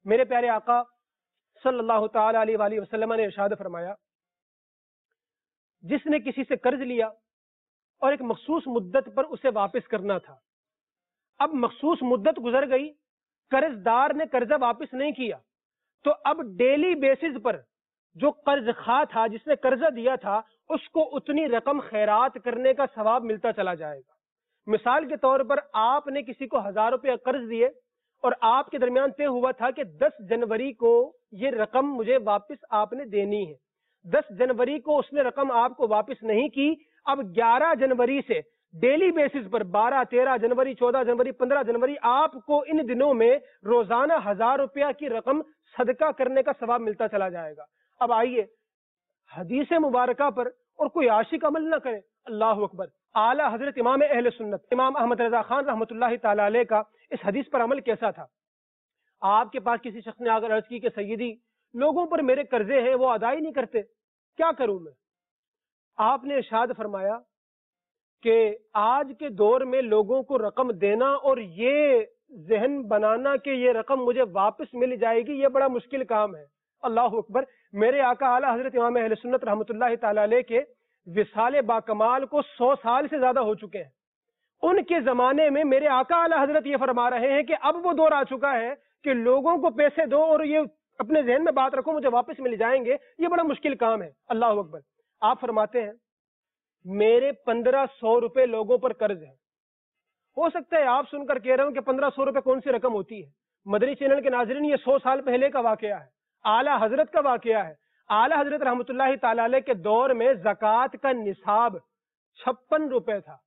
میرے پیارے آقا صلی اللہ تعالی علیہ وآلہ وسلم نے ارشاد فرمایا، جس نے کسی سے قرض لیا اور ایک مخصوص مدت پر اسے واپس کرنا تھا، اب مخصوص مدت گزر گئی، قرض دار نے قرضہ واپس نہیں کیا، تو اب ڈیلی بیسس پر جو قرض خواہ تھا، جس نے قرضہ دیا تھا، اس کو اتنی رقم خیرات کرنے کا ثواب ملتا چلا جائے گا۔ مثال کے طور پر آپ نے کسی کو 1000 روپے قرض دیے اور آپ کے درمیان طے ہوا تھا کہ 10 جنوری کو یہ رقم مجھے واپس آپ نے دینی ہے۔ 10 جنوری کو اس نے رقم آپ کو واپس نہیں کی، اب 11 جنوری سے ڈیلی بیسس پر 12، 13 جنوری، 14 جنوری، 15 جنوری آپ کو ان دنوں میں روزانہ 1000 روپیہ کی رقم صدقہ کرنے کا ثواب ملتا چلا جائے گا۔ اب آئیے حدیث مبارکہ پر اور کوئی عاشق عمل نہ کرے۔ اللہ اکبر۔ اعلیٰ حضرت امام اہل سنت امام احمد رضا خان رحمۃ اللہ تعالی علیہ کا اس حدیث پر عمل کیسا تھا؟ آپ کے پاس کسی شخص نے اگر عرض کی کہ سیدی لوگوں پر میرے قرضے ہیں، وہ ادا ہی نہیں کرتے، کیا کروں میں؟ آپ نے ارشاد فرمایا کہ آج کے دور میں لوگوں کو رقم دینا اور یہ ذہن بنانا کہ یہ رقم مجھے واپس مل جائے گی، یہ بڑا مشکل کام ہے۔ اللہ اکبر۔ میرے آقا اعلیٰ حضرت امام اہل سنت رحمۃ اللہ تعالی علیہ کے وصال با کمال کو 100 سال سے زیادہ ہو چکے ہیں۔ ان کے زمانے میں میرے آقا اعلیٰ حضرت یہ فرما رہے ہیں کہ اب وہ دور آ چکا ہے کہ لوگوں کو پیسے دو اور یہ اپنے ذہن میں بات رکھو مجھے واپس مل جائیں گے، یہ بڑا مشکل کام ہے۔ اللہ اکبر۔ آپ فرماتے ہیں میرے 1500 روپے لوگوں پر قرض ہے۔ ہو سکتا ہے آپ سن کر کہہ رہے ہوں کہ 1500 روپے کون سی رقم ہوتی ہے؟ مدنی چینل کے ناظرین، یہ 100 سال پہلے کا واقعہ ہے، اعلیٰ حضرت کا واقعہ ہے۔ اعلیٰ حضرت رحمۃ اللہ تعالی علیہ کے دور میں زکوٰۃ کا نصاب 56 روپے تھا،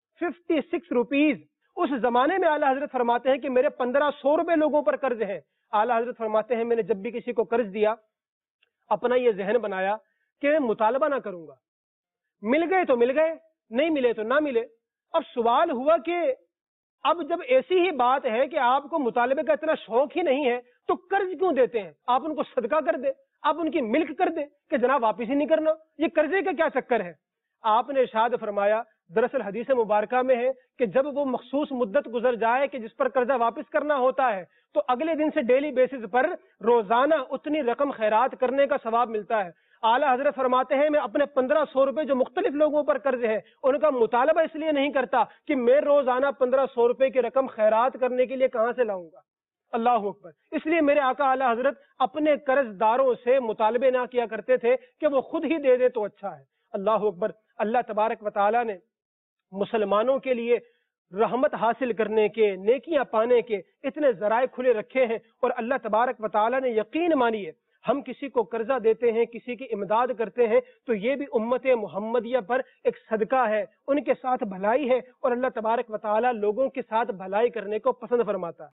56 روپیز۔ اس زمانے میں اعلیٰ حضرت فرماتے ہیں کہ میرے 1500 روپے لوگوں پر قرض ہے۔ اعلیٰ حضرت فرماتے ہیں میں نے جب بھی کسی کو قرض دیا اپنا یہ ذہن بنایا کہ میں مطالبہ نہ کروں گا، مل گئے تو مل گئے، نہیں ملے تو نہ ملے۔ اب سوال ہوا کہ اب جب ایسی ہی بات ہے کہ آپ کو مطالبے کا اتنا شوق ہی نہیں ہے تو قرض کیوں دیتے ہیں؟ آپ ان کو صدقہ کر دیں، آپ ان کی ملک کر دیں کہ جناب واپس ہی نہیں کرنا، یہ قرضے کا کیا چکر ہے؟ آپ نے ارشاد فرمایا، دراصل حدیث مبارکہ میں ہے کہ جب وہ مخصوص مدت گزر جائے کہ جس پر قرضہ واپس کرنا ہوتا ہے تو اگلے دن سے ڈیلی بیسس پر روزانہ اتنی رقم خیرات کرنے کا ثواب ملتا ہے۔ اعلیٰ حضرت فرماتے ہیں میں اپنے 1500 روپے جو مختلف لوگوں پر قرض ہے ان کا مطالبہ اس لیے نہیں کرتا کہ میں روزانہ 1500 روپے کی رقم خیرات کرنے کے لیے کہاں سے لاؤں گا۔ اللہ اکبر۔ اس لیے میرے آقا اعلیٰ حضرت اپنے قرض داروں سے مطالبے نہ کیا کرتے تھے کہ وہ خود ہی دے دے تو اچھا ہے۔ اللہ اکبر۔ اللہ تبارک و تعالیٰ نے مسلمانوں کے لیے رحمت حاصل کرنے کے، نیکیاں پانے کے اتنے ذرائع کھلے رکھے ہیں، اور اللہ تبارک و تعالیٰ نے یقین مانی ہے ہم کسی کو قرضہ دیتے ہیں، کسی کی امداد کرتے ہیں تو یہ بھی امت محمدیہ پر ایک صدقہ ہے، ان کے ساتھ بھلائی ہے، اور اللہ تبارک و تعالیٰ لوگوں کے ساتھ بھلائی کرنے کو پسند فرماتا ہے۔